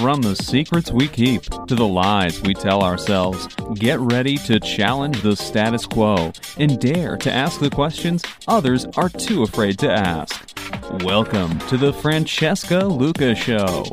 From the secrets we keep to the lies we tell ourselves, get ready to challenge the status quo and dare to ask the questions others are too afraid to ask. Welcome to the Francesca Luca Show.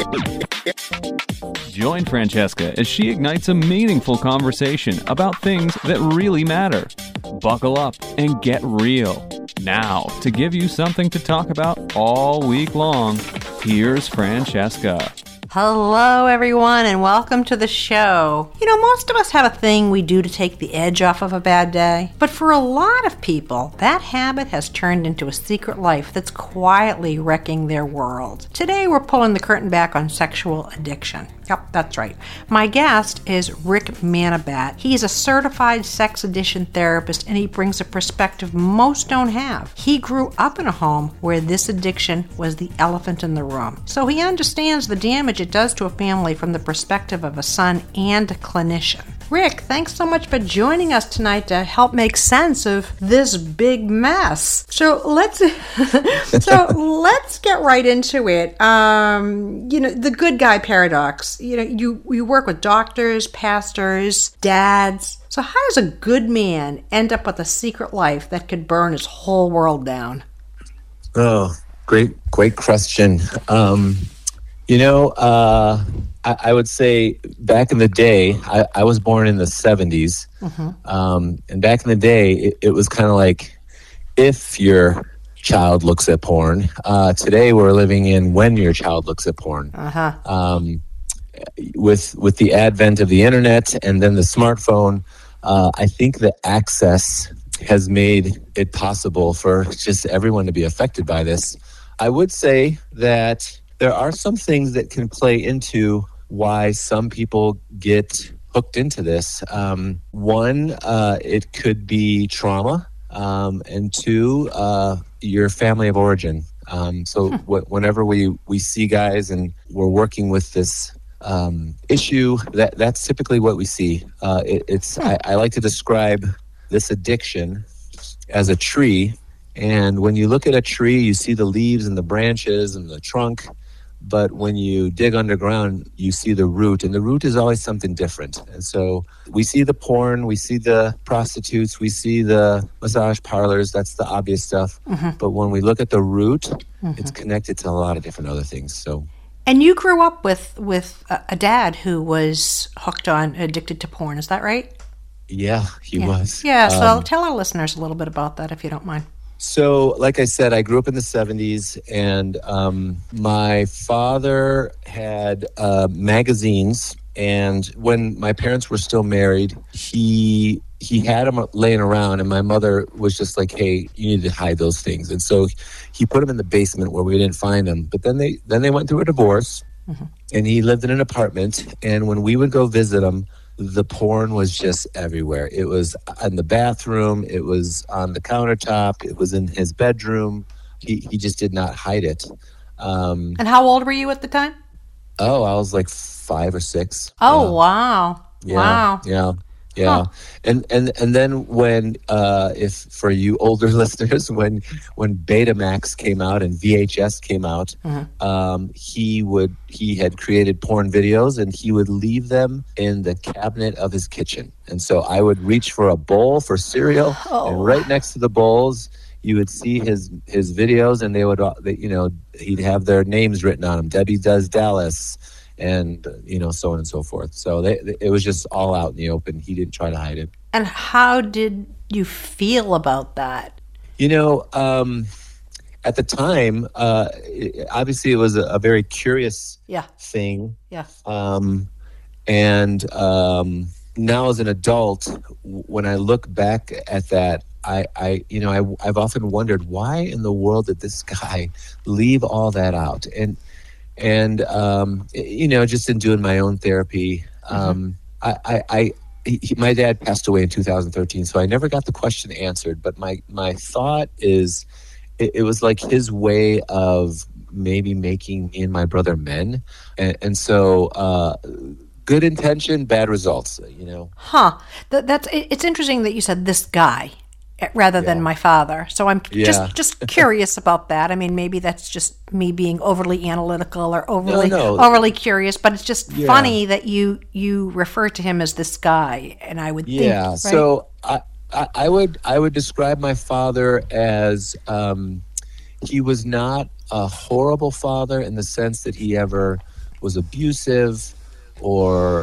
Join Francesca as she ignites a meaningful conversation about things that really matter. Buckle up and get real. Now, to give you something to talk about all week long, here's Francesca. Hello, everyone, and welcome to the show. You know, most of us have a thing we do to take the edge off of a bad day. But for a lot of people, that habit has turned into a secret life that's quietly wrecking their world. Today, we're pulling the curtain back on sexual addiction. Yep, that's right. My guest is Rick Manabat. He's a certified sex addiction therapist, and he brings a perspective most don't have. He grew up in a home where this addiction was the elephant in the room. So he understands the damage it does to a family from the perspective of a son and a clinician. Rick, thanks so much for joining us tonight to help make sense of this big mess. So let's get right into it. The good guy paradox. You know, you work with doctors, pastors, dads. So how does a good man end up with a secret life that could burn his whole world down? Oh, great question. I would say back in the day, I was born in the 70s. And back in the day, it was kind of like if your child looks at porn. Today, we're living in when your child looks at porn. With the advent of the internet and then the smartphone, I think the access has made it possible for just everyone to be affected by this. I would say that there are some things that can play into why some people get hooked into this. One, it could be trauma, and two, your family of origin. Whenever we see guys and we're working with this issue, that's typically what we see. I like to describe this addiction as a tree, and when you look at a tree, you see the leaves and the branches and the trunk. But when you dig underground, you see the root, and the root is always something different. And so we see the porn, we see the prostitutes, we see the massage parlors, that's the obvious stuff. But when we look at the root, it's connected to a lot of different other things. So, and you grew up with a dad who was addicted to porn, is that right? Yeah, he was. Yeah, so tell our listeners a little bit about that, if you don't mind. So, like I said, I grew up in the 70s, and my father had magazines, and when my parents were still married, he had them laying around, and my mother was just like, hey, you need to hide those things. And so he put them in the basement where we didn't find them. But then they went through a divorce, and he lived in an apartment, and when we would go visit him, the porn was just everywhere. It was in the bathroom. It was on the countertop. It was in his bedroom. He just did not hide it. And how old were you at the time? Oh, I was like 5 or 6. Oh, wow. Yeah, wow. Yeah. Huh. And then when if for you older listeners, when Betamax came out and VHS came out, he had created porn videos, and he would leave them in the cabinet of his kitchen. And so I would reach for a bowl for cereal, and right next to the bowls you would see his videos, and they would he'd have their names written on them. Debbie Does Dallas. And, so on and so forth. So it was just all out in the open. He didn't try to hide it. And how did you feel about that? At the time, obviously it was a very curious thing. Yeah. And now as an adult, when I look back at that, I've often wondered, why in the world did this guy leave all that out? And just in doing my own therapy, my dad passed away in 2013, so I never got the question answered. But my thought is, it was like his way of maybe making me and my brother men, and so good intention, bad results. It's interesting that you said this guy. rather than my father. So I'm Yeah. just curious about that. I mean, maybe that's just me being overly analytical or overly No. overly curious, but it's just Yeah. funny that you refer to him as this guy, and I would think, Yeah. right? So I would describe my father as he was not a horrible father in the sense that he ever was abusive or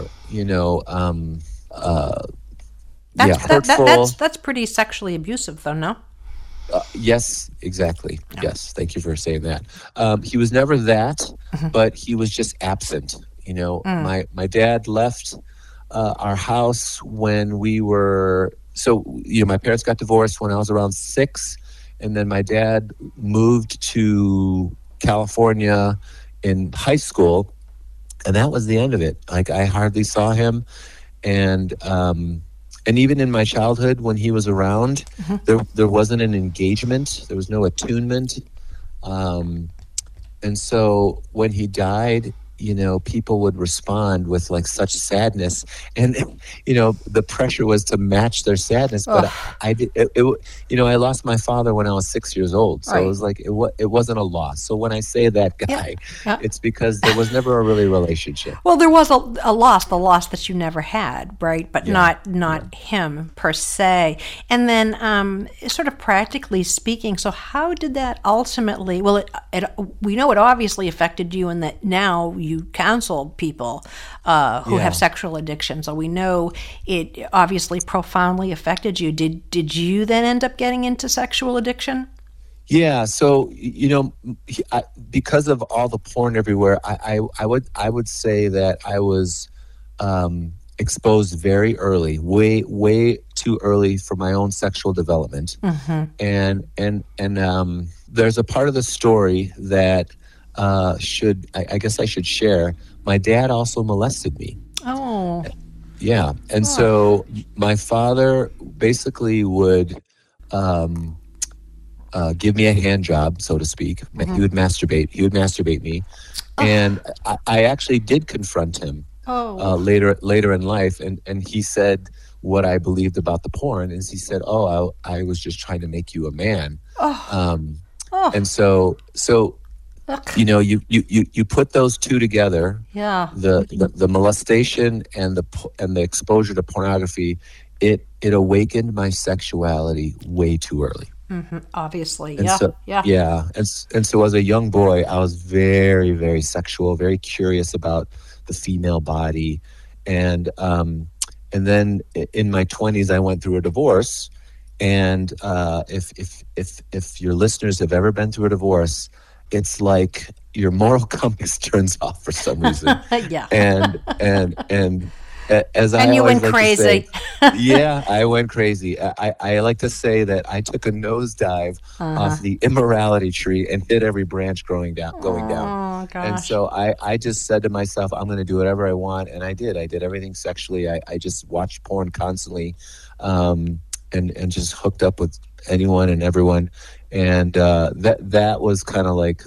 hurtful. That's pretty sexually abusive, though, no? Yes, exactly. Yes, thank you for saying that. He was never that, but he was just absent. My dad left our house when we were my parents got divorced when I was around 6, and then my dad moved to California in high school, and that was the end of it. Like, I hardly saw him, and even in my childhood, when he was around, there wasn't an engagement. There was no attunement. And so when he died, people would respond with like such sadness, and the pressure was to match their sadness. But I lost my father when I was 6 years old, so it was like it wasn't a loss. So when I say that guy, it's because there was never a really relationship. Well, there was a loss, the loss that you never had, right? But not him per se. And then, sort of practically speaking, so how did that ultimately? Well, we know it obviously affected you, in that now you counsel people who have sexual addiction. So we know it obviously profoundly affected you. Did you then end up getting into sexual addiction? Yeah. So because of all the porn everywhere, I would say that I was exposed very early, way too early for my own sexual development. And there's a part of the story that I guess I should share. My dad also molested me. Oh. Yeah. And so my father basically would give me a hand job, so to speak. He would masturbate me. And I actually did confront him later in life. And he said what I believed about the porn is he said, I was just trying to make you a man. And so you put those two together. Yeah. The molestation and the exposure to pornography, it awakened my sexuality way too early. Obviously, And so as a young boy, I was very, very sexual, very curious about the female body, and then in my 20s, I went through a divorce. And if your listeners have ever been through a divorce, it's like your moral compass turns off for some reason. Yeah. And as I you always went like crazy. to say, yeah, I went crazy. I like to say that I took a nosedive off the immorality tree and hit every branch going down. Oh, gosh. And so I just said to myself, I'm going to do whatever I want, and I did. I did everything sexually. I just watched porn constantly, and just hooked up with anyone and everyone, and that was kind of like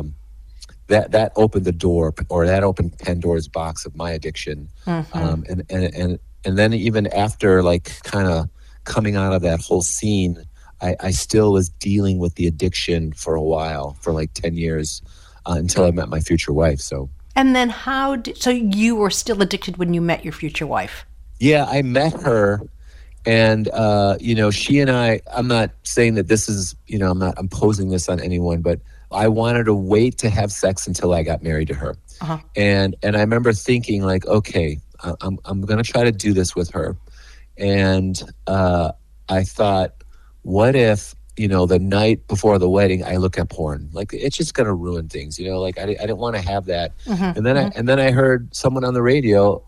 that opened the door, or that opened Pandora's box of my addiction. And then even after, like, kind of coming out of that whole scene, I still was dealing with the addiction for a while, for like 10 years, until I met my future wife. So. And then so you were still addicted when you met your future wife? Yeah, I met her, and she and I'm not saying that this is, I'm not imposing this on anyone, but I wanted to wait to have sex until I got married to her. And I remember thinking, like, okay, I'm going to try to do this with her. And I thought, what if, the night before the wedding, I look at porn? Like, it's just going to ruin things, like I didn't want to have that. And then I heard someone on the radio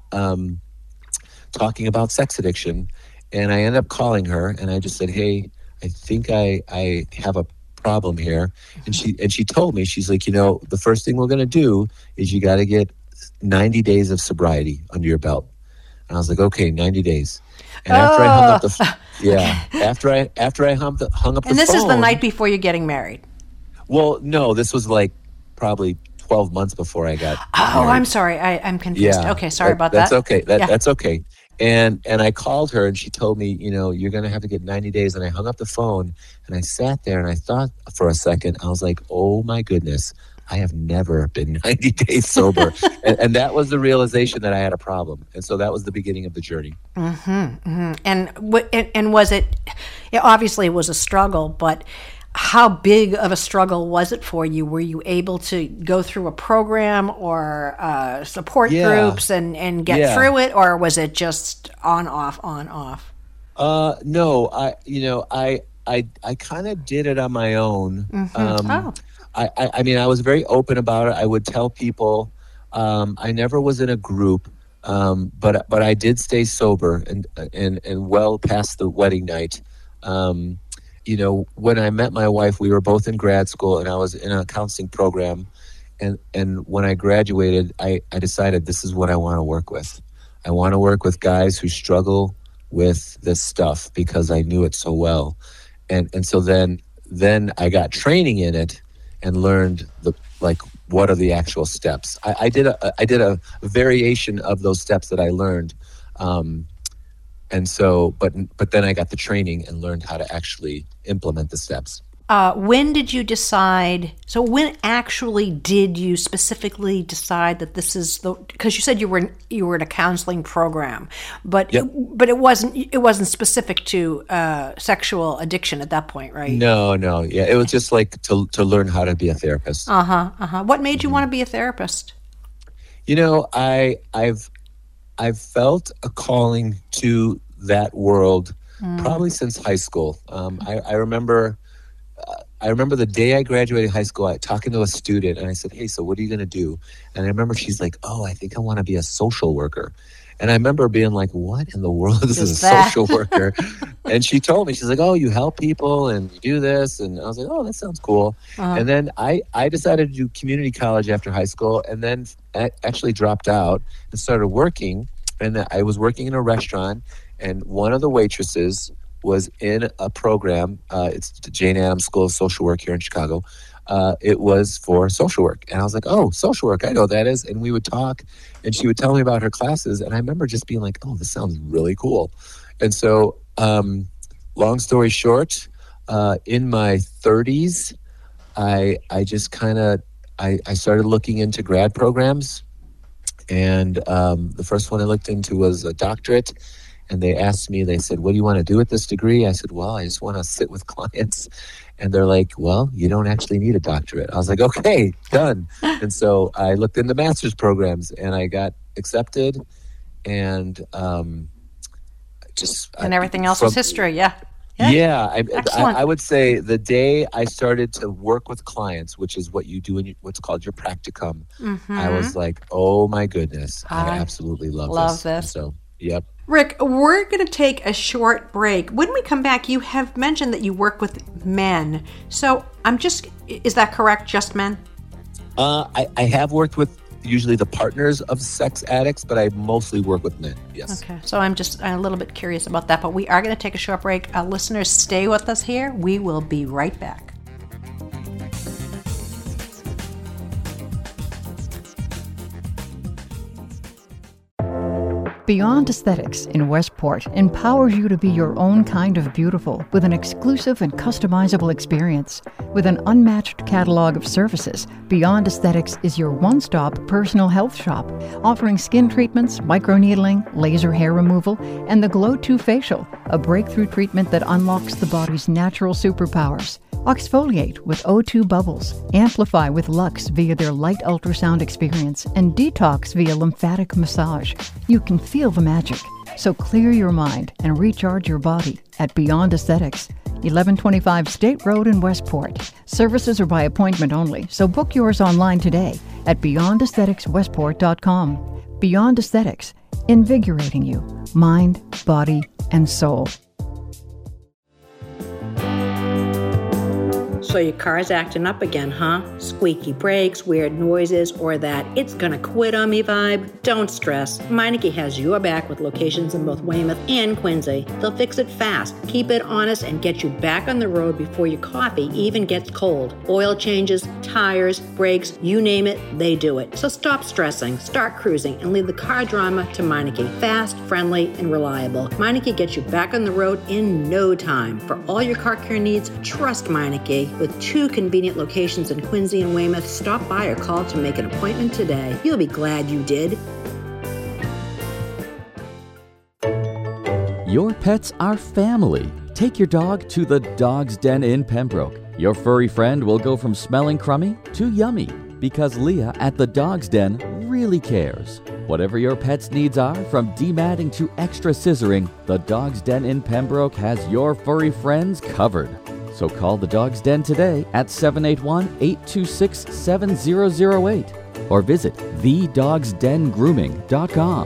talking about sex addiction, and I ended up calling her, and I just said, hey, I think I have a problem here. And she told me, she's like, the first thing we're going to do is you got to get 90 days of sobriety under your belt. And I was like, okay, 90 days. And after I hung up after I hung up the phone. And this is the night before you're getting married? Well, no, this was like probably 12 months before I got married. I'm sorry. I'm confused. Yeah, okay, sorry about that. That's okay. That's okay. And I called her and she told me, you're going to have to get 90 days. And I hung up the phone and I sat there and I thought for a second, I was like, oh my goodness, I have never been 90 days sober. and that was the realization that I had a problem. And so that was the beginning of the journey. Mm-hmm, mm-hmm. And was it obviously it was a struggle, but how big of a struggle was it for you? Were you able to go through a program or support groups and get through it, or was it just on off? No, I kind of did it on my own. Mm-hmm. I mean, I was very open about it. I would tell people. I never was in a group, but I did stay sober and well past the wedding night. When I met my wife, we were both in grad school and I was in a counseling program. And when I graduated, I decided this is what I want to work with. I want to work with guys who struggle with this stuff because I knew it so well. And so then I got training in it and learned what are the actual steps. I did a variation of those steps that I learned. And so, but then I got the training and learned how to actually implement the steps. When did you decide? So when actually did you specifically decide that this is because you said you were in a counseling program, but Yep. but it wasn't specific to sexual addiction at that point, right? No. Yeah, it was just like to learn how to be a therapist. What made you want to be a therapist? I've felt a calling to that world probably since high school. I remember the day I graduated high school, talking to a student, and I said, "Hey, so what are you going to do?" And I remember she's like, "Oh, I think I want to be a social worker." And I remember being like, "What in the world is a social worker?" And she told me, she's like, "Oh, you help people and you do this." And I was like, "Oh, that sounds cool." And then I decided to do community college after high school, and then actually dropped out and started working. And I was working in a restaurant, and one of the waitresses was in a program. It's the Jane Addams School of Social Work here in Chicago. It was for social work. And I was like, oh, social work, I know what that is. And we would talk, and she would tell me about her classes. And I remember just being like, oh, this sounds really cool. And so, long story short, in my 30s, I just kind of, I started looking into grad programs. And the first one I looked into was a doctorate. And they asked me, they said, what do you want to do with this degree? I said, well, I just want to sit with clients. And they're like, well, you don't actually need a doctorate. I was like, okay, done. And so I looked into master's programs and I got accepted. And everything else was history, yeah. Yeah, I would say the day I started to work with clients, which is what you do in what's called your practicum, I was like, oh my goodness, I absolutely love this. So, yep. Rick, we're going to take a short break. When we come back, you have mentioned that you work with men. So is that correct, just men? I have worked with usually the partners of sex addicts, but I mostly work with men, yes. Okay, so I'm a little bit curious about that, but we are going to take a short break. Listeners, stay with us here. We will be right back. Beyond Aesthetics in Westport empowers you to be your own kind of beautiful with an exclusive and customizable experience. With an unmatched catalog of services, Beyond Aesthetics is your one-stop personal health shop, offering skin treatments, microneedling, laser hair removal, and the Glow 2 Facial, a breakthrough treatment that unlocks the body's natural superpowers. Exfoliate with O2 Bubbles, amplify with Lux via their light ultrasound experience, and detox via lymphatic massage. You can feel the magic. So clear your mind and recharge your body at Beyond Aesthetics, 1125 State Road in Westport. Services are by appointment only, so book yours online today at beyondaestheticswestport.com. Beyond Aesthetics, invigorating you, mind, body, and soul. So your car's acting up again, huh? Squeaky brakes, weird noises, or that it's gonna quit on me vibe? Don't stress. Meineke has your back with locations in both Weymouth and Quincy. They'll fix it fast, keep it honest, and get you back on the road before your coffee even gets cold. Oil changes, tires, brakes, you name it, they do it. So stop stressing, start cruising, and leave the car drama to Meineke. Fast, friendly, and reliable. Meineke gets you back on the road in no time. For all your car care needs, trust Meineke. With 2 convenient locations in Quincy and Weymouth, stop by or call to make an appointment today. You'll be glad you did. Your pets are family. Take your dog to the Dog's Den in Pembroke. Your furry friend will go from smelling crummy to yummy because Leah at the Dog's Den really cares. Whatever your pet's needs are, from dematting to extra scissoring, the Dog's Den in Pembroke has your furry friends covered. So call the Dog's Den today at 781-826-7008 or visit thedogsdengrooming.com.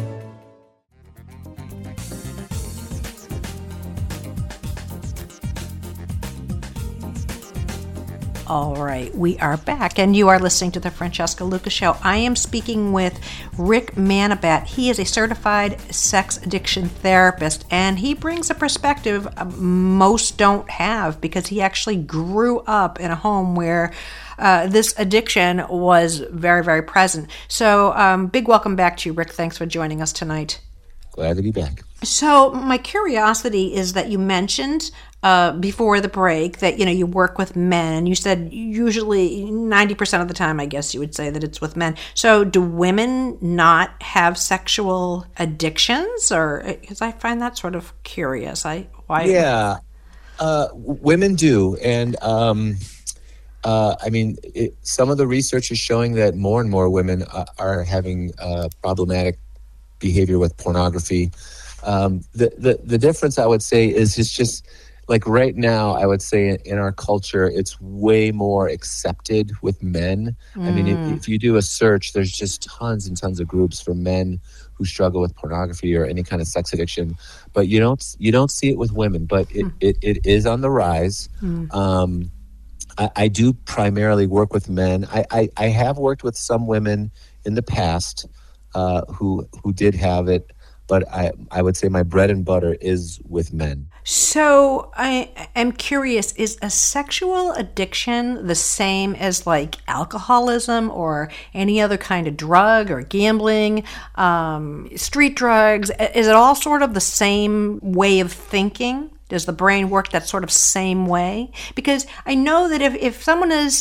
All right, we are back, and you are listening to the Francesca Lucas Show. I am speaking with Rick Manabat. He is a certified sex addiction therapist, and he brings a perspective most don't have because he actually grew up in a home where this addiction was very, very present. So big welcome back to you, Rick. Thanks for joining us tonight. Glad to be back. So my curiosity is that you mentioned before the break that, you work with men, and you said usually 90% of the time, I guess you would say that it's with men. So do women not have sexual addictions? Or because I find that sort of curious. Yeah, women do. And some of the research is showing that more and more women are having problematic behavior with pornography. The difference, I would say, is it's just like right now, I would say in our culture, it's way more accepted with men. I mean, if you do a search, there's just tons and tons of groups for men who struggle with pornography or any kind of sex addiction. But you don't see it with women, but it is on the rise. I do primarily work with men. I have worked with some women in the past who did have it, but I would say my bread and butter is with men. So I am curious, is a sexual addiction the same as like alcoholism or any other kind of drug or gambling, street drugs? Is it all sort of the same way of thinking? Does the brain work that sort of same way? Because I know that if someone has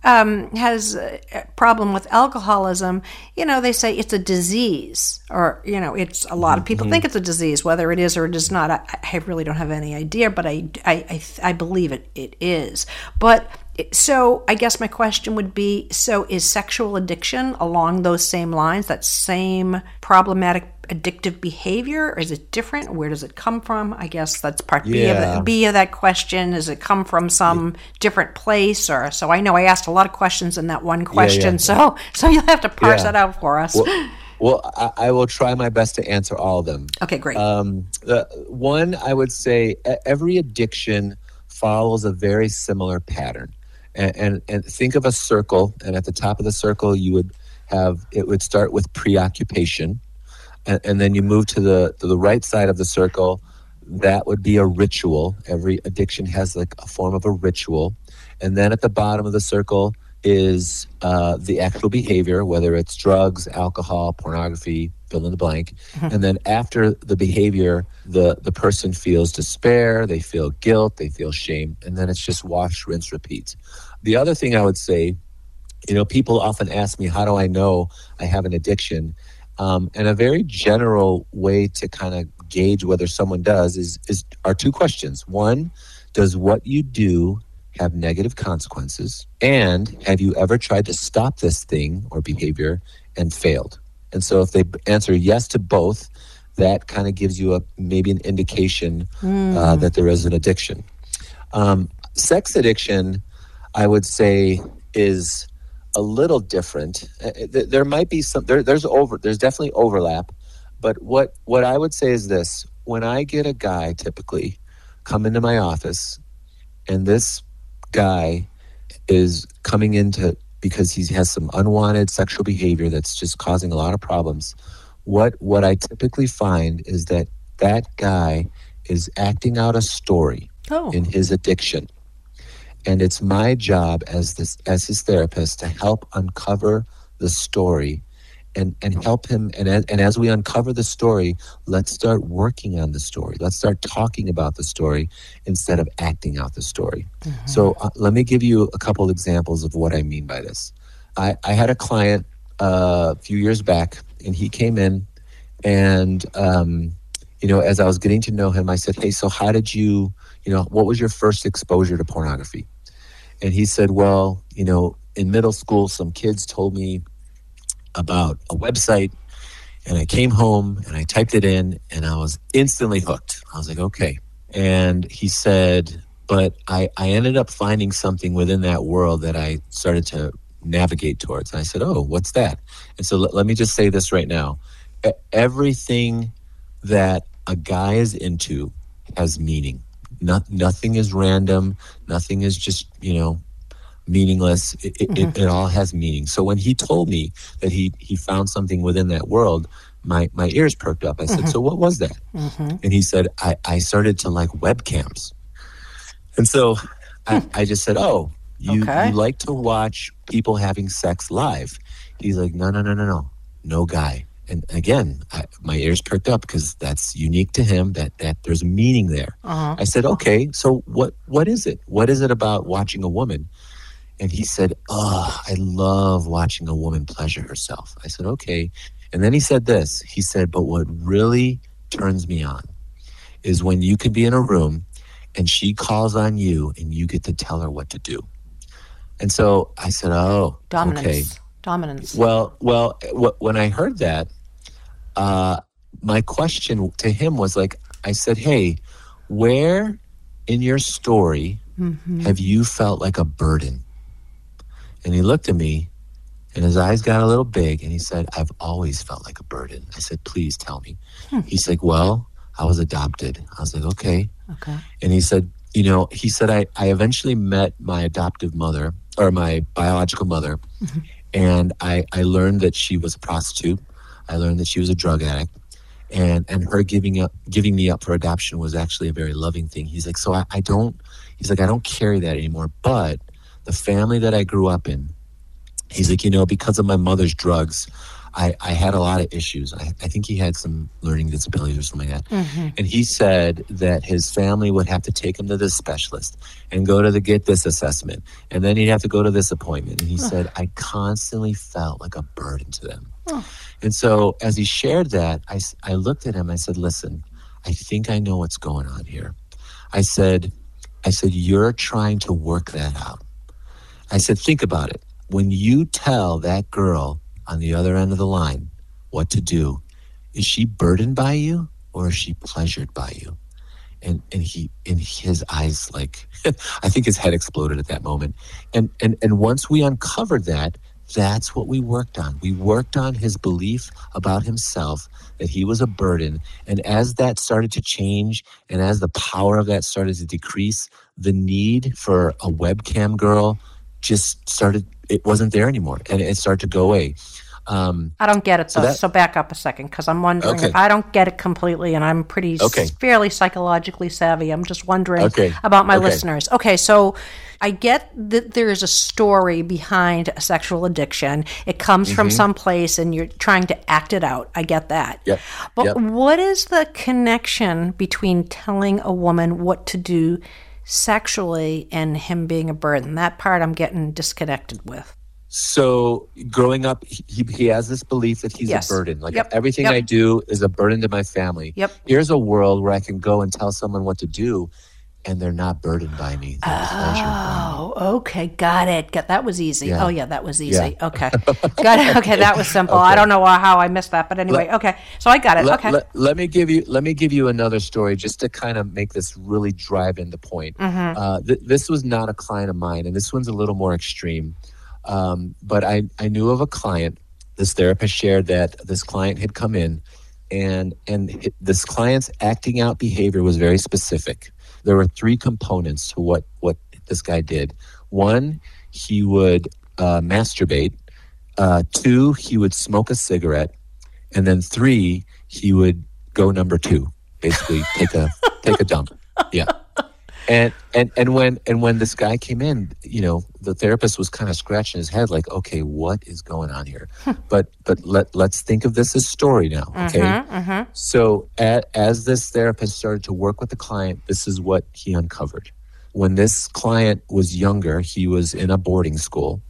a problem with alcoholism, they say it's a disease, or, it's a lot of people think it's a disease, whether it is or it is not. I really don't have any idea, but I believe it is. But so I guess my question would be, so is sexual addiction along those same lines, that same problematic addictive behavior, or is it different? Where does it come from? I guess that's part B of that question. Does it come from some different place? Or so I know I asked a lot of questions in that one question, so you'll have to parse that out for us. Well, I will try my best to answer all of them. Okay, great. One, I would say every addiction follows a very similar pattern. And think of a circle, and at the top of the circle, it would start with preoccupation. And then you move to the right side of the circle. That would be a ritual. Every addiction has like a form of a ritual. And then at the bottom of the circle is the actual behavior, whether it's drugs, alcohol, pornography, fill in the blank. And then after the behavior, the person feels despair, they feel guilt, they feel shame, and then it's just wash, rinse, repeat. The other thing I would say, people often ask me, how do I know I have an addiction? And a very general way to kind of gauge whether someone does are 2 questions. One, does what you do have negative consequences? And have you ever tried to stop this thing or behavior and failed? And so if they answer yes to both, that kind of gives you maybe an indication that there is an addiction. Sex addiction, I would say, is a little different. There might be some. There's definitely overlap, but what I would say is this: when I get a guy typically come into my office, and this guy is coming into because he has some unwanted sexual behavior that's just causing a lot of problems. What I typically find is that guy is acting out a story in his addiction. And it's my job as his therapist to help uncover the story and help him. And as we uncover the story, let's start working on the story. Let's start talking about the story instead of acting out the story. Mm-hmm. So let me give you a couple examples of what I mean by this. I had a client a few years back, and he came in, and as I was getting to know him, I said, "Hey, so how did you, what was your first exposure to pornography?" And he said, "Well, in middle school, some kids told me about a website, and I came home and I typed it in, and I was instantly hooked." I was like, "Okay." And he said, "But I ended up finding something within that world that I started to navigate towards." And I said, "Oh, what's that?" And so let me just say this right now. Everything that a guy is into has meaning. Nothing is random. Nothing is just, meaningless. It all has meaning. So when he told me that he found something within that world, my ears perked up. I said, "So what was that?" And he said, I started to like webcams. And so I just said, "Oh, you like to watch people having sex live?" He's like, no guy. And again, my ears perked up because that's unique to him, that there's meaning there. I said, "Okay, so what is it? What is it about watching a woman?" And he said, "Oh, I love watching a woman pleasure herself." I said, "Okay." And then he said this. He said, "But what really turns me on is when you could be in a room and she calls on you and you get to tell her what to do." And so I said, "Oh, okay." Dominance. Well, when I heard that, my question to him was like, I said, "Hey, where in your story have you felt like a burden?" And he looked at me, and his eyes got a little big, and he said, "I've always felt like a burden." I said, "Please tell me." He's like, "Well, I was adopted." I was like, Okay. And he said, I eventually met my adoptive mother, or my biological mother, and I learned that she was a prostitute. I learned that she was a drug addict, and her giving me up for adoption was actually a very loving thing. He's like, "So I don't carry that anymore, but the family that I grew up in," he's like, "because of my mother's drugs, I had a lot of issues." I think he had some learning disabilities or something like that. And he said that his family would have to take him to this specialist and go to get this assessment. And then he'd have to go to this appointment. And he said, "I constantly felt like a burden to them." And so as he shared that, I looked at him, I said, "Listen, I think I know what's going on here." I said, "You're trying to work that out." I said, "Think about it. When you tell that girl on the other end of the line what to do, is she burdened by you or is she pleasured by you?" And his eyes, like, I think his head exploded at that moment. And once we uncovered that, that's what we worked on. We worked on his belief about himself, that he was a burden. And as that started to change, and as the power of that started to decrease, the need for a webcam girl just started, it wasn't there anymore. And it started to go away. I don't get it, though. So back up a second, because I'm wondering if I don't get it completely, and I'm fairly psychologically savvy. I'm just wondering about my listeners. Okay, so I get that there is a story behind a sexual addiction. It comes from some place, and you're trying to act it out. I get that. But what is the connection between telling a woman what to do sexually and him being a burden? That part I'm getting disconnected with. So growing up, he has this belief that he's a burden. Like everything I do is a burden to my family. Here's a world where I can go and tell someone what to do, and they're not burdened by me. Okay. Got it. That was easy. Yeah. Oh, yeah, that was easy. Yeah. Okay. Got it. Okay, that was simple. I don't know how I missed that, but anyway, okay. So I got it. Let me give you another story just to kind of make this really drive in the point. This was not a client of mine, and this one's a little more extreme. But I knew of a client. This therapist shared that this client had come in, and this client's acting out behavior was very specific. There were 3 components to what this guy did. 1, he would masturbate. 2, he would smoke a cigarette. And then 3, he would go number 2, basically take a dump. Yeah. And when this guy came in, the therapist was kind of scratching his head like, okay, what is going on here? But let's think of this as story now, okay? So as this therapist started to work with the client, this is what he uncovered. When this client was younger, he was in a boarding school,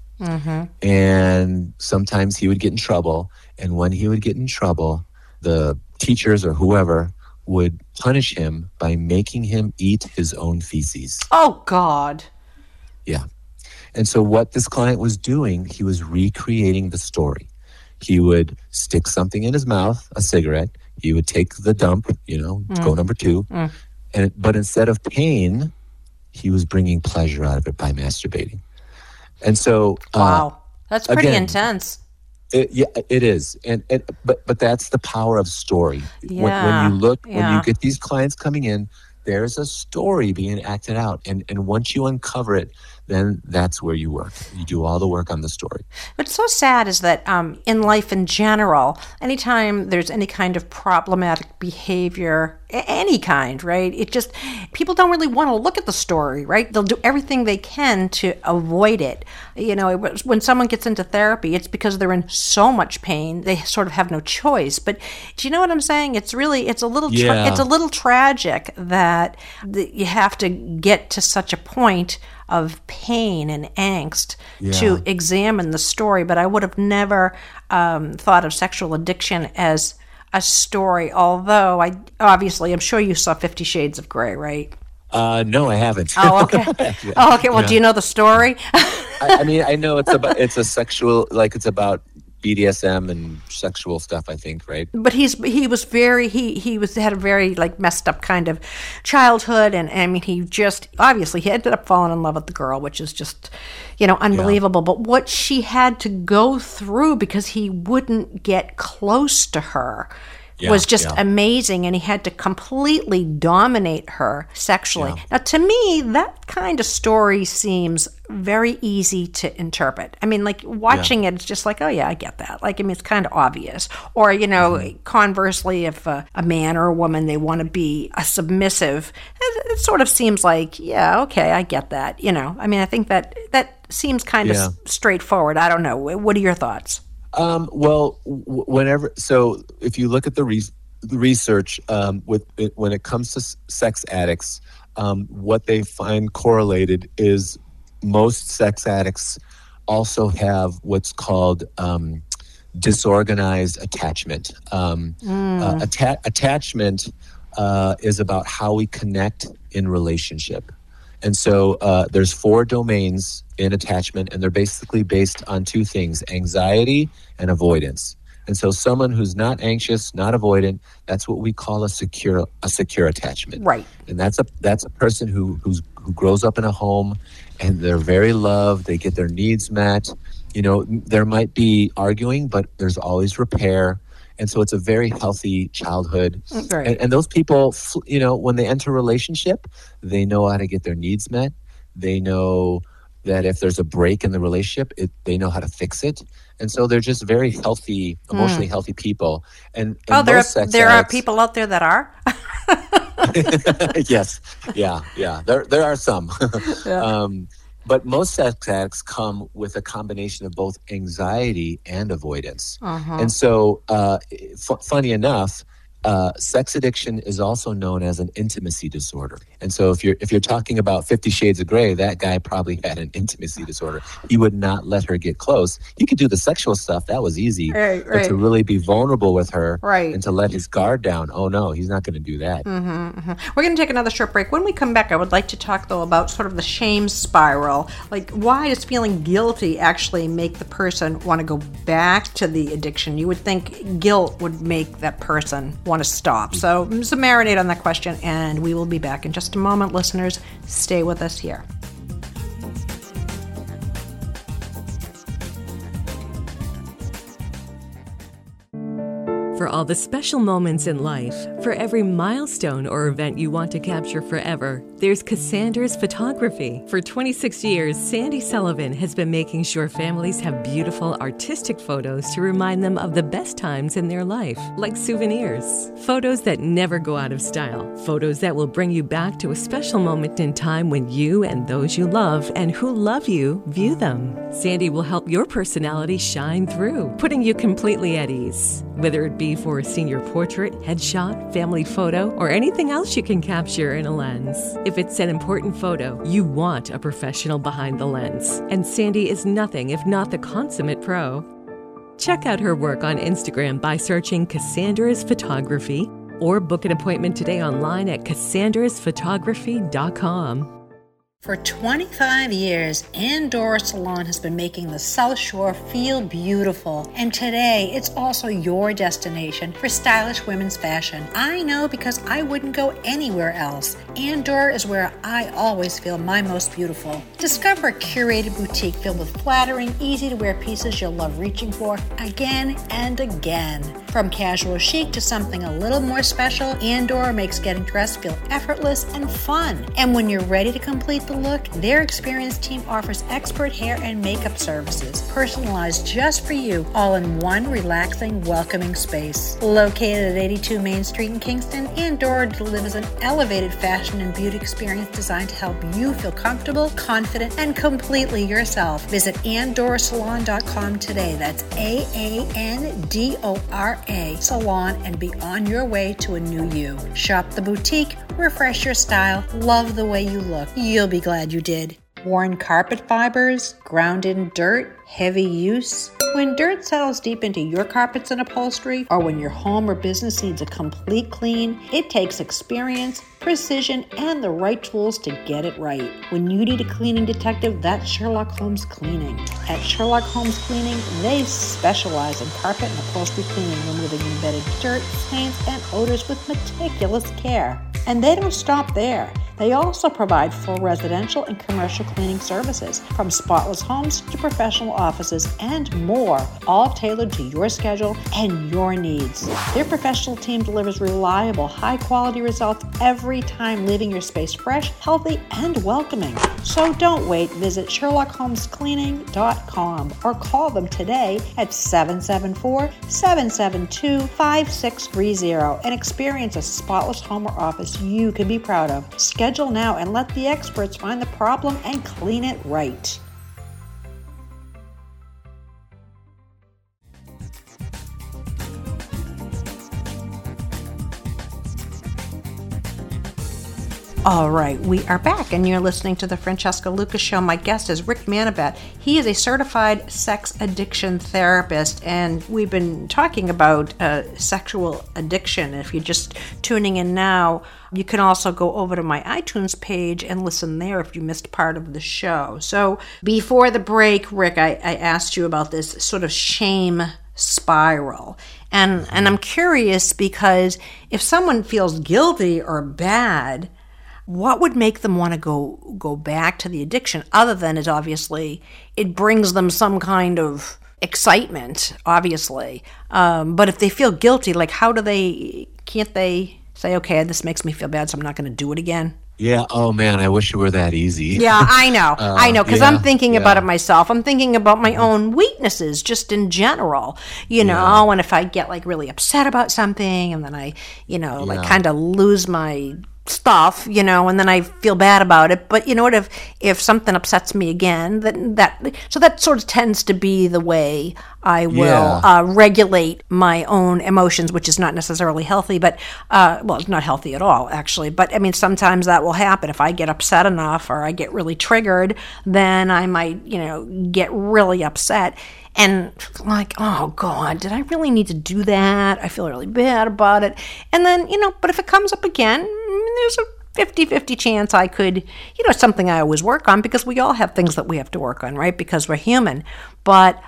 and sometimes he would get in trouble. And when he would get in trouble, the teachers or whoever would punish him by making him eat his own feces. Oh, God. Yeah. And so what this client was doing, he was recreating the story. He would stick something in his mouth, a cigarette. He would take the dump, go number 2. But instead of pain, he was bringing pleasure out of it by masturbating. And so... wow. That's pretty again, intense. It is, but that's the power of story. Yeah. When you get these clients coming in, there's a story being acted out, and once you uncover it, then that's where you work. You do all the work on the story. What's so sad is that in life in general, anytime there's any kind of problematic behavior, any kind, right? People don't really want to look at the story, right? They'll do everything they can to avoid it. When someone gets into therapy, it's because they're in so much pain, they sort of have no choice. But do you know what I'm saying? It's a little tragic that you have to get to such a point of pain and angst to examine the story. But I would have never thought of sexual addiction as a story, although I'm sure you saw 50 Shades of Grey, right? No, I haven't. Oh, okay. Well, do you know the story? I know it's a sexual, it's about BDSM and sexual stuff, I think, right? But he had a very messed up kind of childhood, and he ended up falling in love with the girl, which is just unbelievable. But what she had to go through because he wouldn't get close to her was just amazing, and he had to completely dominate her sexually. Now, to me, that kind of story seems very easy to interpret. Watching it, it's just oh yeah, I get that. It's kind of obvious. Or, conversely, if a man or a woman, they want to be a submissive, it sort of seems yeah, okay, I get that. I think that seems kind of straightforward. I don't know. What are your thoughts? So if you look at the research when it comes to sex addicts, what they find correlated is most sex addicts also have what's called disorganized attachment. Attachment is about how we connect in relationship. And so there's 4 domains in attachment, and they're basically based on 2 things, anxiety and avoidance. And so someone who's not anxious, not avoidant, that's what we call a secure attachment. Right. And that's a person who grows up in a home, and they're very loved, they get their needs met. There might be arguing, but there's always repair. And so it's a very healthy childhood. Right. And those people, when they enter a relationship, they know how to get their needs met. They know that if there's a break in the relationship, they know how to fix it. And so they're just very healthy, emotionally healthy people. And there are people out there that are? Yes. Yeah. There are some. Yeah. But most sex addicts come with a combination of both anxiety and avoidance. And so, funny enough, sex addiction is also known as an intimacy disorder. And so if you're talking about 50 Shades of Grey, that guy probably had an intimacy disorder. He would not let her get close. He could do the sexual stuff. That was easy. Right. But to really be vulnerable with her and to let his guard down, oh no, he's not going to do that. We're going to take another short break. When we come back, I would like to talk, though, about sort of the shame spiral. Why does feeling guilty actually make the person want to go back to the addiction? You would think guilt would make that person want to stop. So marinate on that question, and we will be back in just a moment. Listeners, stay with us here. For all the special moments in life, For every milestone or event you want to capture forever, there's Cassandra's Photography. For 26 years, Sandy Sullivan has been making sure families have beautiful, artistic photos to remind them of the best times in their life, like souvenirs. Photos that never go out of style. Photos that will bring you back to a special moment in time when you and those you love and who love you view them. Sandy will help your personality shine through, putting you completely at ease. Whether it be for a senior portrait, headshot, family photo, or anything else you can capture in a lens. If it's an important photo, you want a professional behind the lens. And Sandy is nothing if not the consummate pro. Check out her work on Instagram by searching Cassandra's Photography or book an appointment today online at cassandrasphotography.com. For 25 years, Andorra Salon has been making the South Shore feel beautiful. And today, it's also your destination for stylish women's fashion. I know because I wouldn't go anywhere else. Andorra is where I always feel my most beautiful. Discover a curated boutique filled with flattering, easy-to-wear pieces you'll love reaching for again and again. From casual chic to something a little more special, Andorra makes getting dressed feel effortless and fun. And when you're ready to complete the look, their experienced team offers expert hair and makeup services, personalized just for you, all in one relaxing, welcoming space. Located at 82 Main Street in Kingston, Andorra delivers an elevated fashion and beauty experience designed to help you feel comfortable, confident, and completely yourself. Visit AndorraSalon.com today. That's AANDORA Salon, and be on your way to a new you. Shop the boutique, refresh your style, love the way you look. You'll be glad you did. Worn carpet fibers, ground in dirt, heavy use. When dirt settles deep into your carpets and upholstery, or when your home or business needs a complete clean, it takes experience, precision, and the right tools to get it right. When you need a cleaning detective, that's Sherlock Holmes Cleaning. At Sherlock Holmes Cleaning, they specialize in carpet and upholstery cleaning, removing embedded dirt, stains, and odors with meticulous care. And they don't stop there. They also provide full residential and commercial cleaning services, from spotless homes to professional offices and more, all tailored to your schedule and your needs. Their professional team delivers reliable, high-quality results every time, leaving your space fresh, healthy, and welcoming. So don't wait. Visit SherlockHolmesCleaning.com or call them today at 774-772-5630 and experience a spotless home or office you can be proud of. Schedule now and let the experts find the problem and clean it right. All right, we are back, and you're listening to the Francesca Lucas Show. My guest is Rick Manabat. He is a certified sex addiction therapist, and we've been talking about sexual addiction. If you're just tuning in now, you can also go over to my iTunes page and listen there if you missed part of the show. So before the break, Rick, I asked you about this sort of shame spiral. And I'm curious because if someone feels guilty or bad, what would make them want to go back to the addiction, other than it obviously it brings them some kind of excitement, obviously. But if they feel guilty, like can't they say, okay, this makes me feel bad, so I'm not going to do it again? Yeah. Oh man, I wish it were that easy. Yeah, I know, because I'm thinking about it myself. I'm thinking about my own weaknesses, just in general, and if I get like really upset about something, and then I, like kind of lose my stuff, and then I feel bad about it. But you know what, if something upsets me again, so that sort of tends to be the way I will regulate my own emotions, which is not necessarily healthy, but it's not healthy at all, actually. But I mean, sometimes that will happen. If I get upset enough or I get really triggered, then I might, get really upset. And like, oh God, did I really need to do that? I feel really bad about it. And then, but if it comes up again, there's a 50-50 chance I could, it's something I always work on, because we all have things that we have to work on, right? Because we're human. But,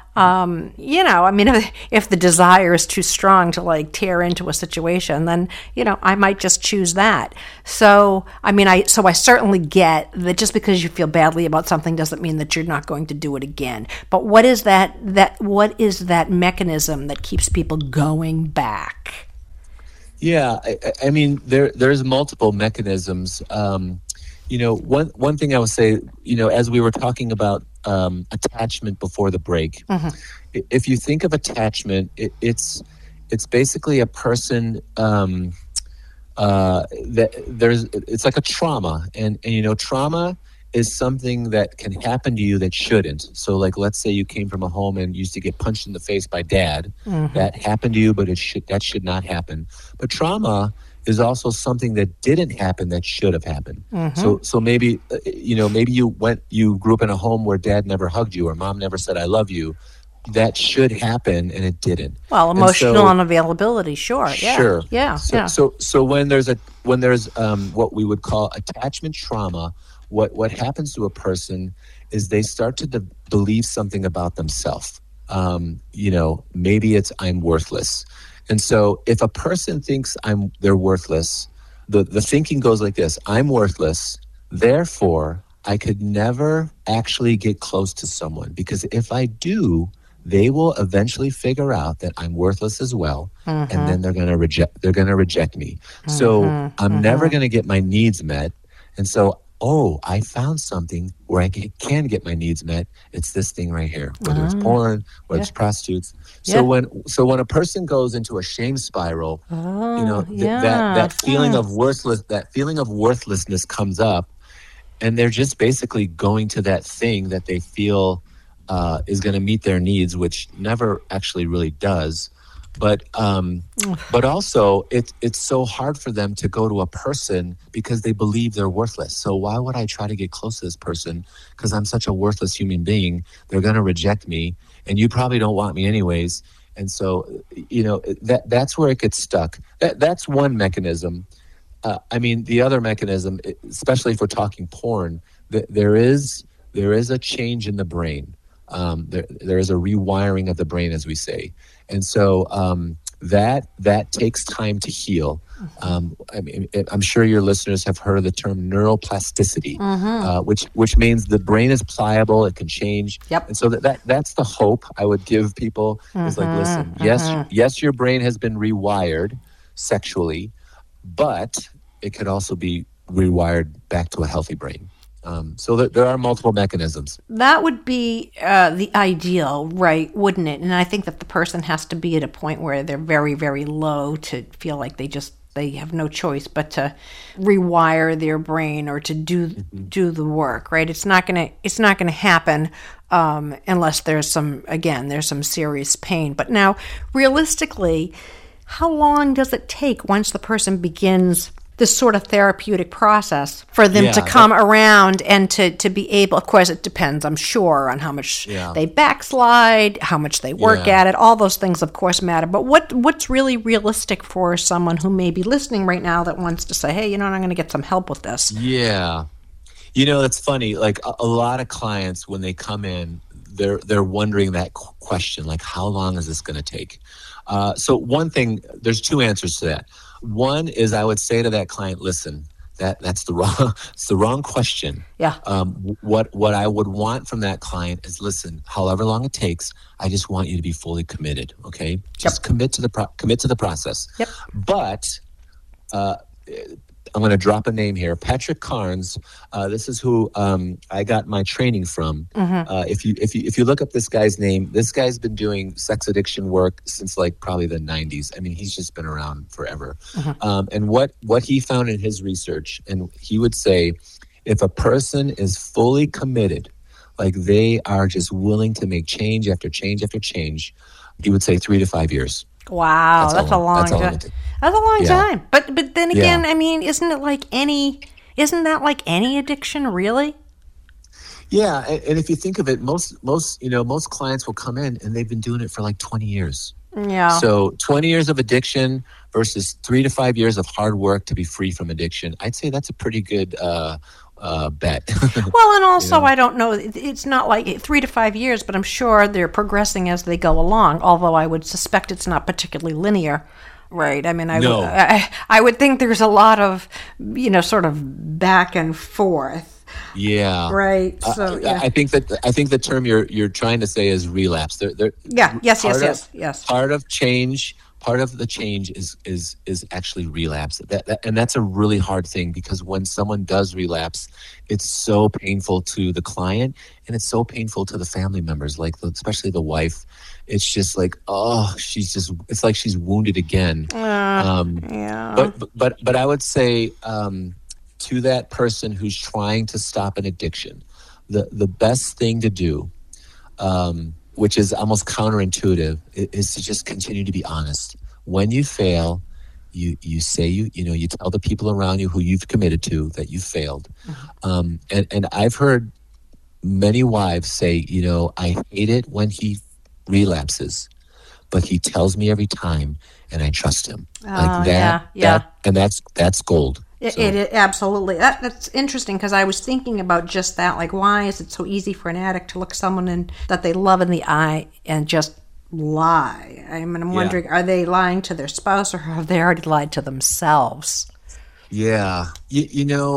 if the desire is too strong to like tear into a situation, then, I might just choose that. So, I certainly get that just because you feel badly about something doesn't mean that you're not going to do it again. But what is what is that mechanism that keeps people going back? Yeah, I mean, there's multiple mechanisms. One thing I would say, as we were talking about attachment before the break, if you think of attachment, it's basically a person it's like a trauma, and trauma is something that can happen to you that shouldn't. So, like, let's say you came from a home and used to get punched in the face by dad. That happened to you, but that should not happen. But trauma is also something that didn't happen that should have happened. So maybe maybe you grew up in a home where dad never hugged you or mom never said I love you. That should happen and it didn't. Well, emotional unavailability, sure. Yeah. Sure. Yeah. So when there's what we would call attachment trauma, what happens to a person is they start to believe something about themselves. Maybe it's I'm worthless. And so if a person thinks they're worthless, the thinking goes like this: I'm worthless, therefore I could never actually get close to someone, because if I do, they will eventually figure out that I'm worthless as well, and then they're going to reject me. So I'm never going to get my needs met. And so, I found something where I can get my needs met. It's this thing right here, whether it's porn, whether it's prostitutes. So when a person goes into a shame spiral, that feeling of worthlessness comes up, and they're just basically going to that thing that they feel is going to meet their needs, which never actually really does. But also it's so hard for them to go to a person because they believe they're worthless. So why would I try to get close to this person? Because I'm such a worthless human being. They're going to reject me, and you probably don't want me anyways. And so that's where it gets stuck. That's one mechanism. The other mechanism, especially if we're talking porn, there is a change in the brain. There is a rewiring of the brain, as we say, and so that takes time to heal. I'm sure your listeners have heard of the term neuroplasticity, which means the brain is pliable; it can change. Yep. And so that's the hope I would give people is like, listen, yes, your brain has been rewired sexually, but it could also be rewired back to a healthy brain. So there are multiple mechanisms. That would be the ideal, right, wouldn't it? And I think that the person has to be at a point where they're very, very low to feel like they have no choice but to rewire their brain or to do the work, right? It's not gonna happen unless there's some serious pain. But now, realistically, how long does it take once the person begins this sort of therapeutic process for them to come around and to be able, of course it depends, I'm sure, on how much they backslide, how much they work at it, all those things of course matter. But what's really realistic for someone who may be listening right now that wants to say, hey, I'm going to get some help with this? Yeah. It's funny, like a lot of clients when they come in, they're wondering that question, like how long is this going to take? So one thing, there's two answers to that. One is I would say to that client, listen, that's the wrong question. Yeah. What I would want from that client is, listen, however long it takes, I just want you to be fully committed. Okay. Just commit to the process. Yep. But, I'm going to drop a name here. Patrick Carnes. This is who I got my training from. If you look up this guy's name, this guy's been doing sex addiction work since like probably the 90s. I mean, he's just been around forever. And what he found in his research, and he would say, if a person is fully committed, like they are just willing to make change after change after change, he would say 3 to 5 years. Wow, that's a long time. That's a long time. But then again, I mean, isn't that like any addiction, really? Yeah, and if you think of it, most clients will come in and they've been doing it for like 20 years. Yeah. So 20 years of addiction versus 3 to 5 years of hard work to be free from addiction. I'd say that's a pretty good bet. Well, and also, I don't know, it's not like 3 to 5 years, but I'm sure they're progressing as they go along, although I would suspect it's not particularly linear, right? I mean, I would think there's a lot of, sort of back and forth. Yeah. Right. So I think the term you're trying to say is relapse. Yes. Yes. Part of change, part of the change is actually relapse. And that's a really hard thing, because when someone does relapse, it's so painful to the client and it's so painful to the family members, like especially the wife. It's just like, oh, it's like she's wounded again. Yeah. But I would say to that person who's trying to stop an addiction, the best thing to do, which is almost counterintuitive, is to just continue to be honest. When you fail, you say you tell the people around you who you've committed to that you failed. And I've heard many wives say, I hate it when he relapses, but he tells me every time, and I trust him. Like that. Yeah. And that's gold. It absolutely. That's interesting, because I was thinking about just that. Like, why is it so easy for an addict to look someone that they love in the eye and just lie? I'm wondering, are they lying to their spouse, or have they already lied to themselves? Yeah, it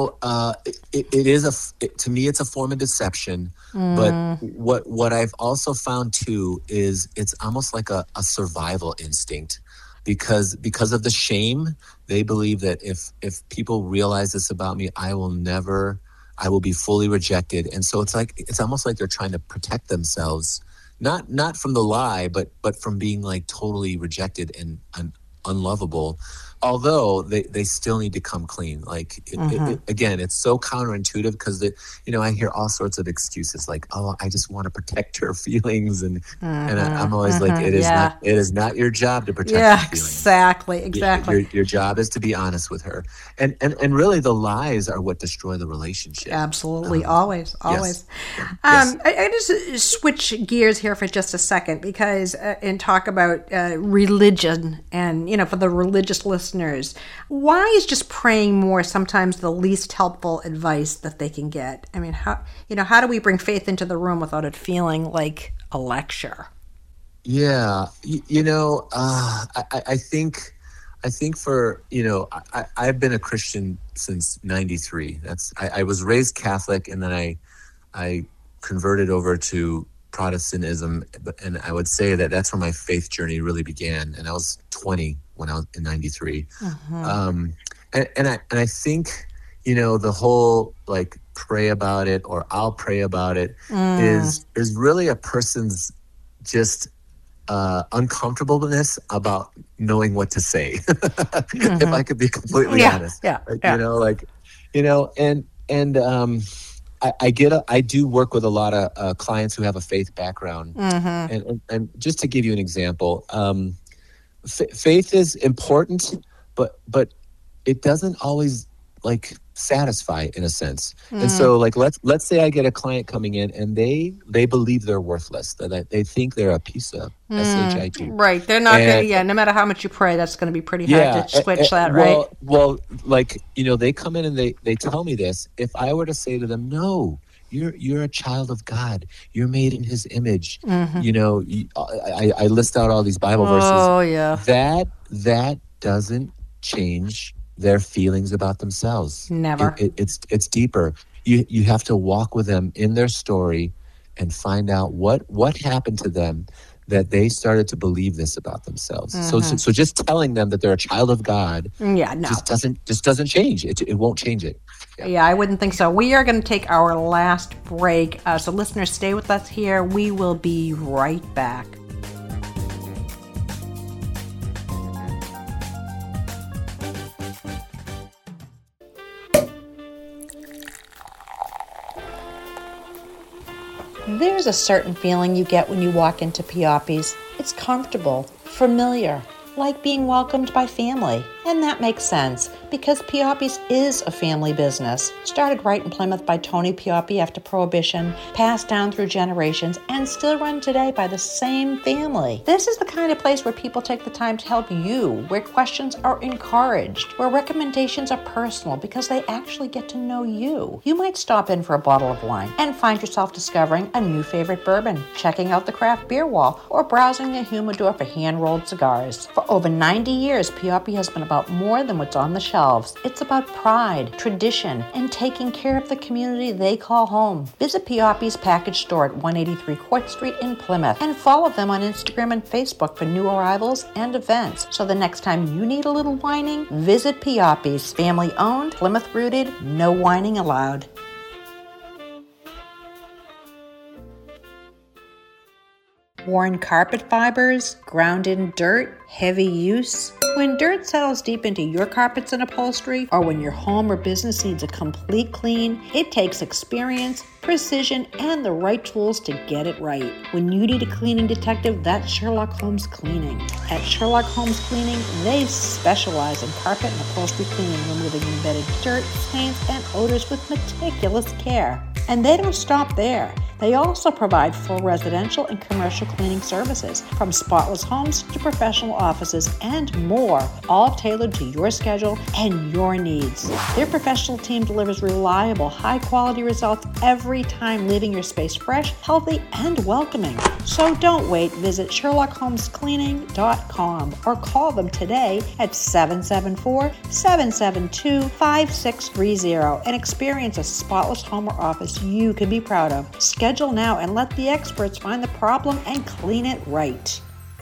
is to me, it's a form of deception. But what I've also found too is it's almost like a survival instinct. Because of the shame, they believe that if people realize this about me, I will be fully rejected. And so it's almost like they're trying to protect themselves, not from the lie, but from being like totally rejected and unlovable. Although they still need to come clean. Like again, it's so counterintuitive, because I hear all sorts of excuses like, oh, I just want to protect her feelings, and I'm always like, it is not your job to protect her feelings. Exactly. Your job is to be honest with her, and really the lies are what destroy the relationship. Absolutely, always. Yes. I just switch gears here for just a second, because and talk about religion, and for the religious listeners, why is just praying more sometimes the least helpful advice that they can get? I mean, how do we bring faith into the room without it feeling like a lecture? Yeah, I think for I've been a Christian since '93. I was raised Catholic, and then I converted over to Protestantism, and I would say that that's where my faith journey really began. And I was 20 when I was in '93. And I think the whole like pray about it, or I'll pray about it, is really a person's just uncomfortableness about knowing what to say. If I could be completely honest, I do work with a lot of clients who have a faith background, and just to give you an example, faith is important, but it doesn't always like satisfy in a sense. And so like let's say I get a client coming in and they believe they're worthless, that they think they're a piece of shit. Right. They're not going to, no matter how much you pray, that's going to be pretty hard to switch that, right? Well, like, they come in and they tell me this. If I were to say to them, no, you're a child of God, you're made in his image. I list out all these Bible verses. Oh yeah. That doesn't change their feelings about themselves. Never. It's deeper. You have to walk with them in their story and find out what happened to them that they started to believe this about themselves. So just telling them that they're a child of God, just doesn't change it. It won't change it. Yeah, I wouldn't think so. We are going to take our last break. So listeners, stay with us here. We will be right back. There's a certain feeling you get when you walk into Pioppi's. It's comfortable, familiar, like being welcomed by family. And that makes sense, because Pioppi's is a family business. Started right in Plymouth by Tony Pioppi after Prohibition, passed down through generations, and still run today by the same family. This is the kind of place where people take the time to help you, where questions are encouraged, where recommendations are personal because they actually get to know you. You might stop in for a bottle of wine and find yourself discovering a new favorite bourbon, checking out the craft beer wall, or browsing the humidor for hand-rolled cigars. For over 90 years, Pioppi has been about about more than what's on the shelves. It's about pride, tradition, and taking care of the community they call home. Visit Pioppi's Package Store at 183 Court Street in Plymouth and follow them on Instagram and Facebook for new arrivals and events. So the next time you need a little whining, visit Pioppi's. Family-owned, Plymouth-rooted, no whining allowed. Worn carpet fibers, ground in dirt, heavy use. When dirt settles deep into your carpets and upholstery, or when your home or business needs a complete clean, it takes experience, precision, and the right tools to get it right. When you need a cleaning detective, that's Sherlock Holmes Cleaning. At Sherlock Holmes Cleaning, they specialize in carpet and upholstery cleaning, removing embedded dirt, stains, and odors with meticulous care. And they don't stop there. They also provide full residential and commercial cleaning services, from spotless homes to professional offices and more, all tailored to your schedule and your needs. Their professional team delivers reliable, high-quality results every time, leaving your space fresh, healthy, and welcoming. So don't wait. Visit SherlockHolmesCleaning.com or call them today at 774-772-5630 and experience a spotless home or office you can be proud of. Schedule now and let the experts find the problem and clean it right.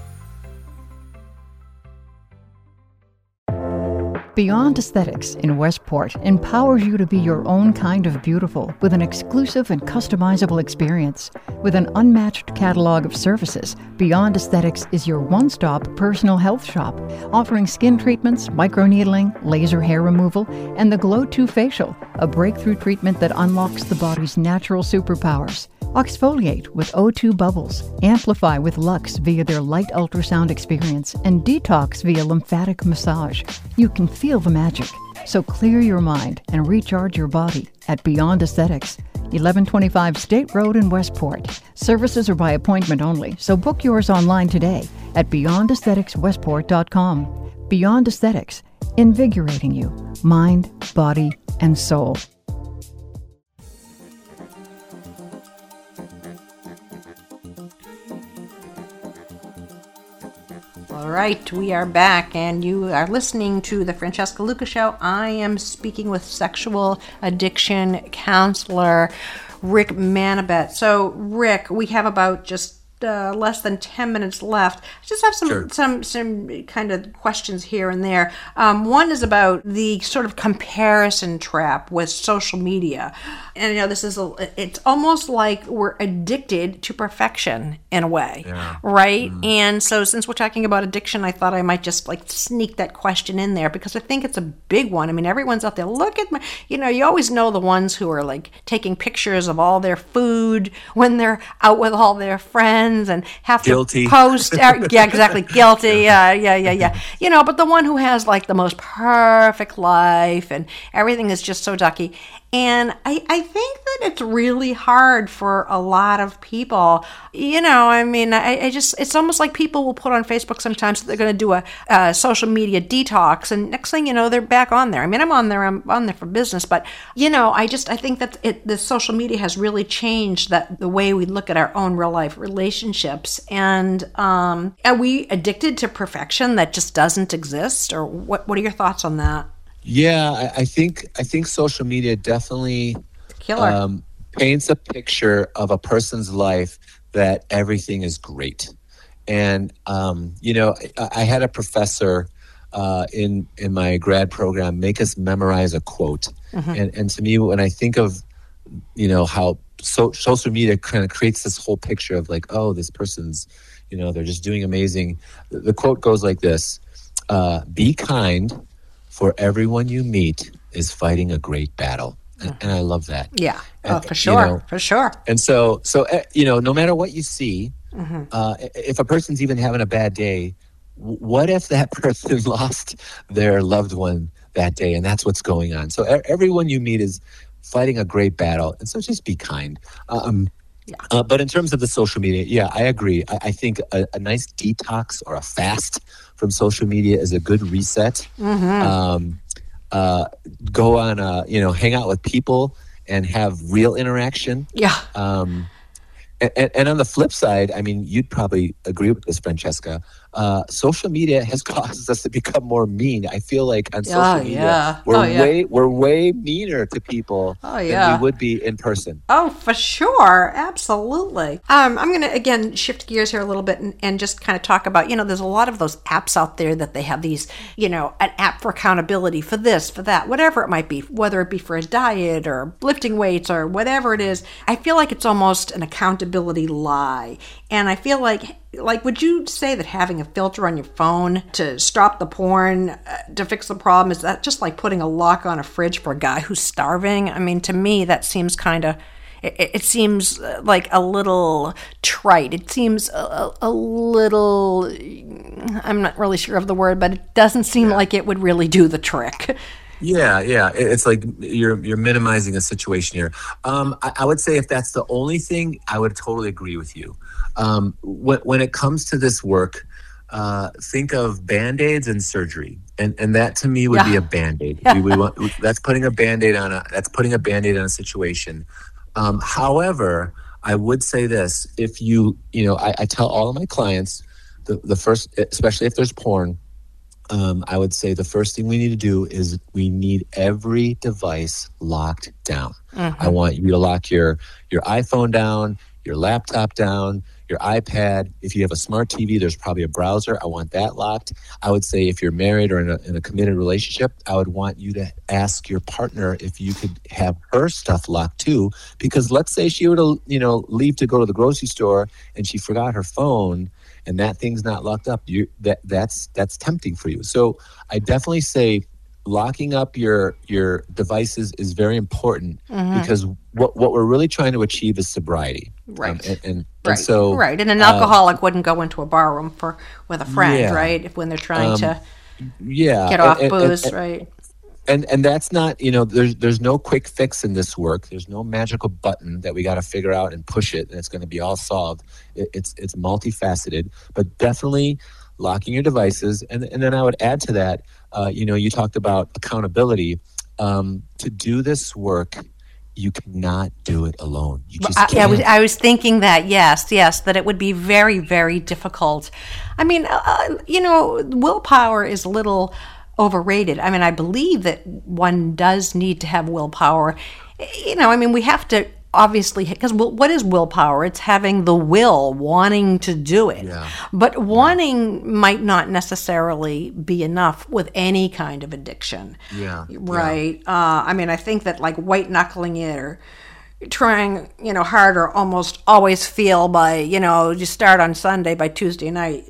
Beyond Aesthetics in Westport empowers you to be your own kind of beautiful with an exclusive and customizable experience. With an unmatched catalog of services, Beyond Aesthetics is your one-stop personal health shop, offering skin treatments, microneedling, laser hair removal, and the Glow 2 Facial, a breakthrough treatment that unlocks the body's natural superpowers. Exfoliate with O2 Bubbles, amplify with Lux via their light ultrasound experience, and detox via lymphatic massage. You can feel the magic. So clear your mind and recharge your body at Beyond Aesthetics, 1125 State Road in Westport. Services are by appointment only, so book yours online today at beyondaestheticswestport.com. Beyond Aesthetics, invigorating you, mind, body, and soul. All right, we are back, and you are listening to the Francesca Luca Show. I am speaking with sexual addiction counselor Rick Manabet. So, Rick, we have about just less than 10 minutes left. I just have some kind of questions here and there. One is about the sort of comparison trap with social media. And, this is, it's almost like we're addicted to perfection in a way, right? Mm-hmm. And so since we're talking about addiction, I thought I might just sneak that question in there because I think it's a big one. I mean, everyone's out there, look at my, you always know the ones who are taking pictures of all their food when they're out with all their friends and have guilty. To post. Yeah, exactly. Guilty. Yeah. But the one who has the most perfect life and everything is just so ducky. And I think that it's really hard for a lot of people. It's almost like people will put on Facebook sometimes that they're going to do a social media detox. And next thing you know, they're back on there. I mean, I'm on there for business. But, I think that the social media has really changed the way we look at our own real life relationships. And are we addicted to perfection that just doesn't exist? Or what are your thoughts on that? Yeah, I think social media definitely paints a picture of a person's life that everything is great. And I had a professor in my grad program make us memorize a quote. Mm-hmm. And to me, when I think of how social media kind of creates this whole picture of this person's they're just doing amazing. The quote goes like this: "Be kind. For everyone you meet is fighting a great battle." And I love that. Yeah, for sure, for sure. And so no matter what you see, mm-hmm. If a person's even having a bad day, what if that person lost their loved one that day, and that's what's going on? So everyone you meet is fighting a great battle, and so just be kind. But in terms of the social media, I agree. I think a nice detox or a fast from social media is a good reset. Mm-hmm. Go on, hang out with people and have real interaction. Yeah. And on the flip side, I mean, you'd probably agree with this, Francesca. Social media has caused us to become more mean. I feel like on social media, we're way meaner to people than we would be in person. Oh, for sure. Absolutely. I'm going to, again, shift gears here a little bit and just kind of talk about, there's a lot of those apps out there that they have these, an app for accountability for this, for that, whatever it might be, whether it be for a diet or lifting weights or whatever it is. I feel like it's almost an accountability lie. And I feel like, would you say that having a filter on your phone to stop the porn, to fix the problem, is that just like putting a lock on a fridge for a guy who's starving? I mean, to me, that seems kind of, it seems like a little trite. It seems a little, I'm not really sure of the word, but it doesn't seem like it would really do the trick. Yeah. It's like you're minimizing a situation here. I would say if that's the only thing, I would totally agree with you. When it comes to this work, think of Band-Aids and surgery, and that to me would be a Band-Aid. That's putting a Band-Aid on a situation. However, I would say this: if I tell all of my clients the first, especially if there's porn. I would say the first thing we need to do is we need every device locked down. I want you to lock your iPhone down, your laptop down, your iPad. If you have a smart TV, there's probably a browser. I want that locked. I would say if you're married or in a committed relationship, I would want you to ask your partner if you could have her stuff locked too. Because let's say she were to, leave to go to the grocery store and she forgot her phone and that thing's not locked up, that's tempting for you. So I definitely say locking up your devices is very important because what we're really trying to achieve is sobriety. Right. And so right. And an alcoholic wouldn't go into a bar room with a friend, right? When they're trying to get off booze, right? And that's not, there's no quick fix in this work. There's no magical button that we got to figure out and push it and it's going to be all solved. It's multifaceted, but definitely locking your devices. And then I would add to that, you talked about accountability. To do this work, you cannot do it alone. You just can't. I was thinking that, yes, that it would be very, very difficult. I mean, willpower is a little overrated. I mean, I believe that one does need to have willpower. We have to obviously, because what is willpower? It's having the will, wanting to do it. Yeah. But wanting might not necessarily be enough with any kind of addiction. Yeah. Right? Yeah. I think that like white knuckling it or trying, harder almost always feel by, you start on Sunday, by Tuesday night,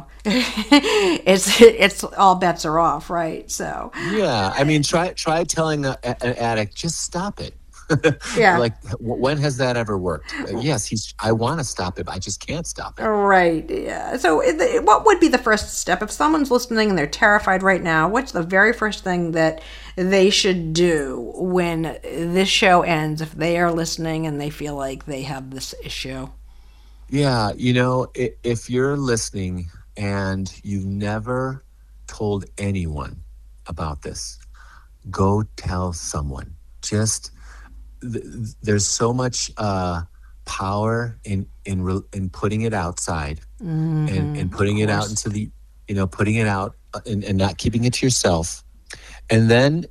it's all bets are off, right? So yeah, try telling an addict, just stop it. Yeah. Like, when has that ever worked? Yes, I want to stop it, but I just can't stop it. Right, yeah. So what would be the first step? If someone's listening and they're terrified right now, what's the very first thing that they should do when this show ends, if they are listening and they feel like they have this issue? Yeah, if you're listening and you've never told anyone about this, go tell someone. There's so much power in putting it outside and putting it out into the, putting it out and not keeping it to yourself. And then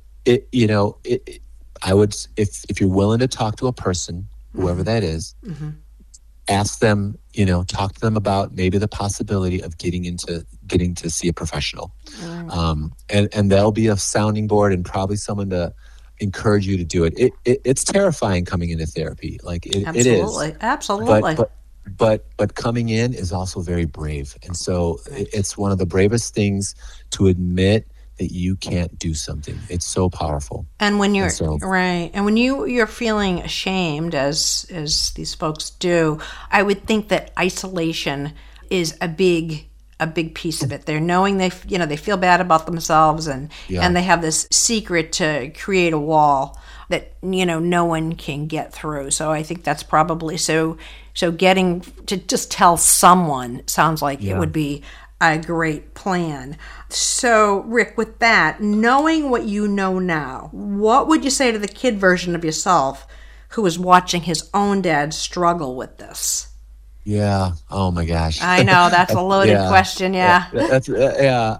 I would, if you're willing to talk to a person, whoever that is, ask them, talk to them about maybe the possibility of getting to see a professional. And there'll be a sounding board and probably someone to encourage you to do it. It's terrifying coming into therapy. Like it is. Absolutely. But coming in is also very brave. And so it's one of the bravest things to admit that you can't do something. It's so powerful. And when you're right, and when you're feeling ashamed, as these folks do, I would think that isolation is a big piece of it. They're knowing they feel bad about themselves and they have this secret to create a wall that no one can get through. So I think that's probably so getting to just tell someone sounds like it would be a great plan. So Rick, with that, knowing what you know now, what would you say to the kid version of yourself who is watching his own dad struggle with this? Yeah. Oh my gosh. I know that's a loaded question. Yeah. That's yeah.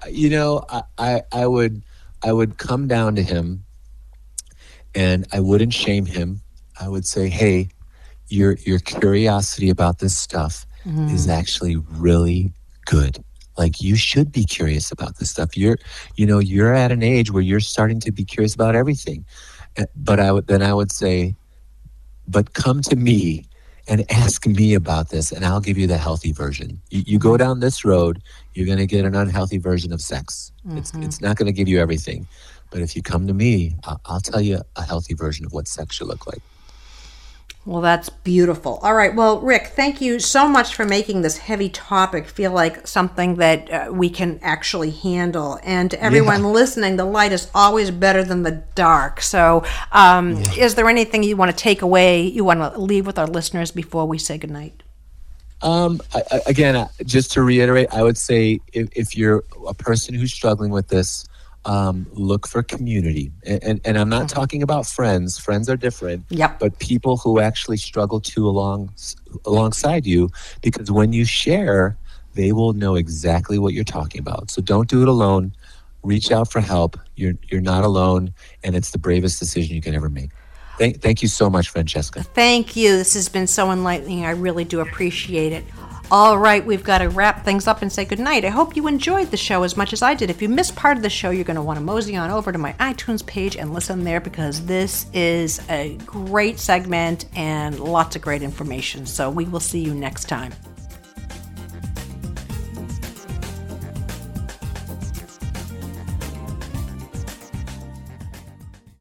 I would come down to him, and I wouldn't shame him. I would say, "Hey, your curiosity about this stuff is actually really good. Like, you should be curious about this stuff. You're at an age where you're starting to be curious about everything." But I would say, "But come to me and ask me about this, and I'll give you the healthy version. You go down this road, you're going to get an unhealthy version of sex. It's not going to give you everything. But if you come to me, I'll tell you a healthy version of what sex should look like." Well, that's beautiful. All right. Well, Rick, thank you so much for making this heavy topic feel like something that we can actually handle. And to everyone listening, the light is always better than the dark. So is there anything you want to take away, you want to leave with our listeners before we say goodnight? Again, just to reiterate, I would say if you're a person who's struggling with this, look for community. And I'm not talking about friends. Friends are different. Yep. But people who actually struggle alongside you, because when you share, they will know exactly what you're talking about. So don't do it alone. Reach out for help. You're not alone, and it's the bravest decision you can ever make. Thank you so much, Francesca. Thank you. This has been so enlightening. I really do appreciate it. All right, we've got to wrap things up and say goodnight. I hope you enjoyed the show as much as I did. If you missed part of the show, you're going to want to mosey on over to my iTunes page and listen there, because this is a great segment and lots of great information. So we will see you next time.